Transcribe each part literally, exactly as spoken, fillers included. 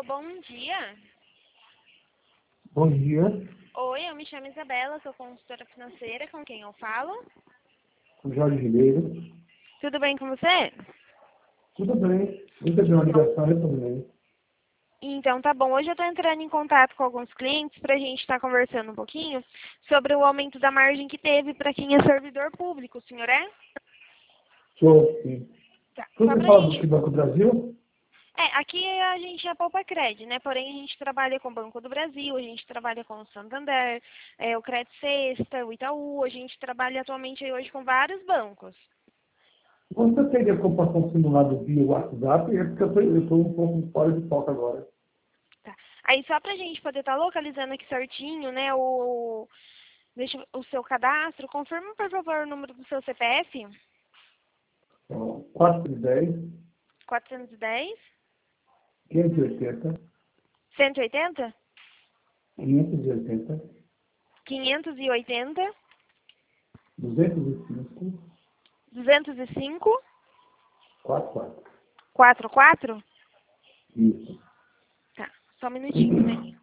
Alô, bom dia. Bom dia, Oi, eu me chamo Isabela, sou consultora financeira, com quem eu falo? com Jorge Ribeiro. Tudo bem com você? Tudo bem? Muita de uma ligação aí também. Então tá bom, hoje eu estou entrando em contato com alguns clientes para a gente estar conversando um pouquinho sobre o aumento da margem que teve para quem é servidor público, o senhor é? Sou, sim. Tá. Só Você pra fala do gente... que Banco do Brasil? É, aqui a gente é Poupa Cred, né? Porém a gente trabalha com o Banco do Brasil, a gente trabalha com o Santander, é, o Credit Sexta, o Itaú, a gente trabalha atualmente aí hoje com vários bancos. Você teria comparação simulada via WhatsApp? É porque eu estou um pouco fora de foco agora. Tá. Aí só pra gente poder estar localizando aqui certinho, né, o, deixa, eu- o seu cadastro, confirma por favor o número do seu C P F, Então, quatro dez, quatrocentos e dez, quinhentos e oitenta, cento e oitenta, quinhentos e oitenta, quinhentos e oitenta, duzentos e cinco, duzentos e cinco, quarenta e quatro. quarenta e quatro. Isso. Tá, só um minutinho, né?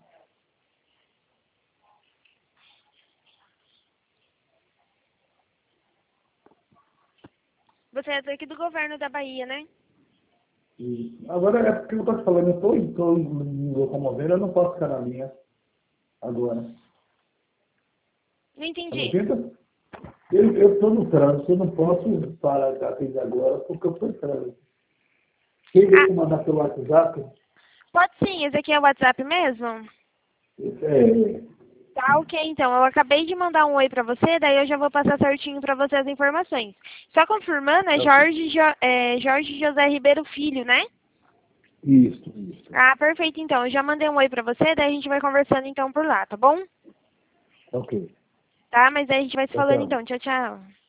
Você é daqui do governo da Bahia, né? Isso. Agora, é porque eu estou te falando, eu estou me locomovendo, eu não posso ficar na linha agora. Não Tá me entendi. ouvindo? Eu estou no trânsito, eu não posso parar de atender agora porque eu estou em trânsito. Queria Ah, te mandar pelo WhatsApp? pode sim, esse aqui é o WhatsApp mesmo? É, Tá, ok, então. Eu acabei de mandar um oi pra você, daí eu já vou passar certinho pra você as informações. Só confirmando, é tá ok. Jorge, jo é Jorge José Ribeiro Filho, né? Isso, isso. Ah, perfeito, então. Eu já mandei um oi pra você, daí a gente vai conversando então por lá, tá bom? Ok. Tá, mas aí a gente vai se Tchau, falando tchau. então. Tchau, tchau.